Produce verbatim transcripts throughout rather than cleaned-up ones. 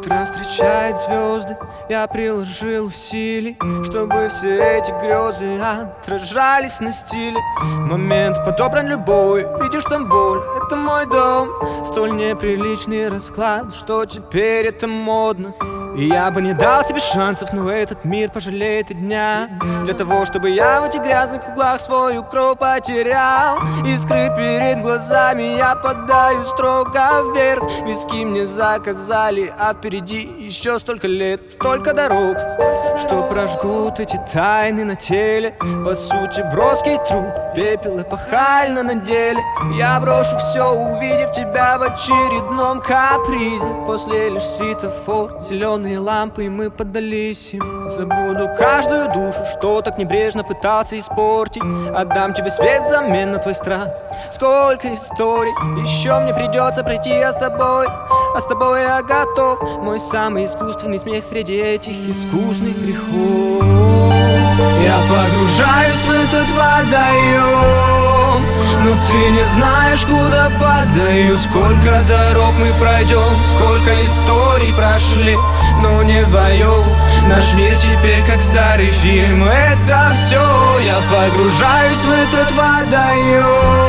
Утро встречает звезды, я приложил усилий, чтобы все эти грезы отражались на стиле. Момент подобран любой, видишь там боль, это мой дом. Столь неприличный расклад, что теперь это модно. И я бы не дал себе шансов, но этот мир пожалеет и дня. Для того, чтобы я в этих грязных углах свою кровь потерял. Искры перед глазами я подаю строго вверх. Виски мне заказали, а впереди еще столько лет, столько дорог, что прожгут эти тайны на теле. По сути броский труд, пепел эпохально на деле. Я брошу все, увидев тебя в очередном капризе. После лишь светофор, зеленый лампы, и мы поддались им. Забуду каждую душу, что так небрежно пытался испортить. Отдам тебе свет взамен на твой страсть. Сколько историй еще мне придется пройти, а с тобой, а с тобой я готов. Мой самый искусственный смех среди этих искусных грехов. Я погружаюсь в этот водоем, но ты не знаешь, куда падаю. Сколько дорог мы пройдем, сколько историй прошли, но не вдвоем. Наш мир теперь как старый фильм. Это все, я погружаюсь в этот водоем,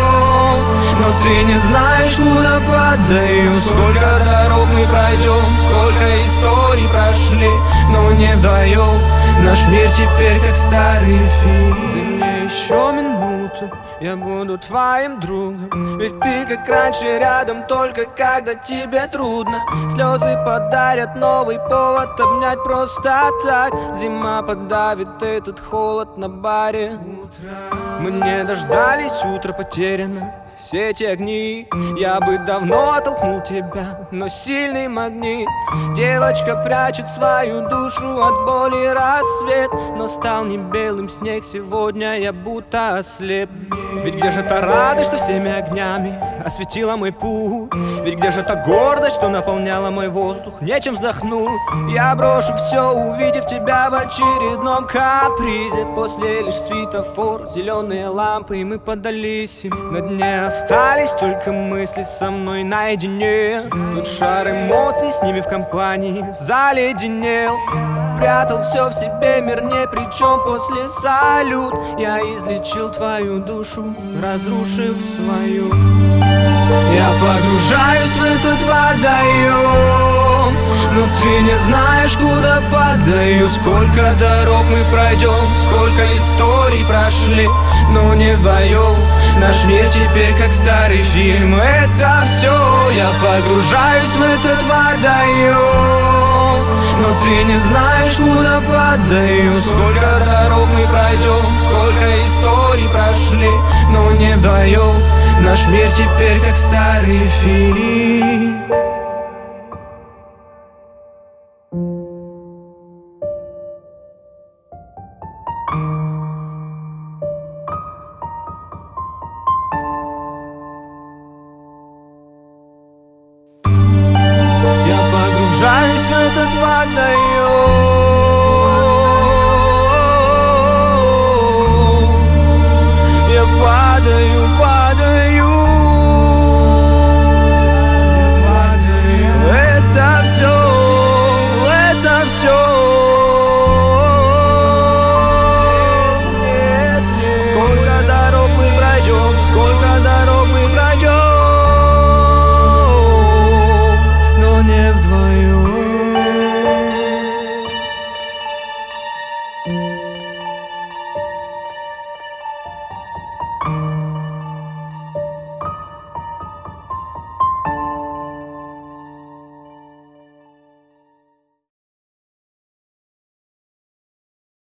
но ты не знаешь, куда падаю. Сколько дорог мы пройдем, сколько историй прошли, но не вдвоем. Наш мир теперь как старый фильм. Ты мне еще минуту, я буду твоим другом. Ведь ты как раньше рядом, только когда тебе трудно. Слезы подарят новый повод обнять просто так. Зима подавит этот холод на баре. Мы не дождались, утро потеряно. Все эти огни, я бы давно оттолкнул тебя, но сильный магнит. Девочка прячет свою душу от боли рассвет, но стал не белым снег, сегодня я будто ослеп. Ведь где же та радость, что всеми огнями осветила мой путь? Ведь где же та гордость, что наполняла мой воздух? Нечем вздохнуть. Я брошу все, увидев тебя в очередном капризе. После лишь светофор, зеленые лампы, и мы поддались им. На дне остались только мысли со мной наедине. Тут шар эмоций, с ними в компании заледенел. Прятал все в себе, мир ни при чем после салют. Я излечил твою душу, разрушив свою. Я погружаюсь в этот водоем, но ты не знаешь, куда падаю. Сколько дорог мы пройдем, сколько историй прошли, но не вдвоем. Наш мир теперь как старый фильм. Это все, я погружаюсь в этот водоем, но ты не знаешь, куда падаю. Сколько дорог мы пройдем, сколько историй прошли, но не вдвоем. Наш мир теперь как старый фильм.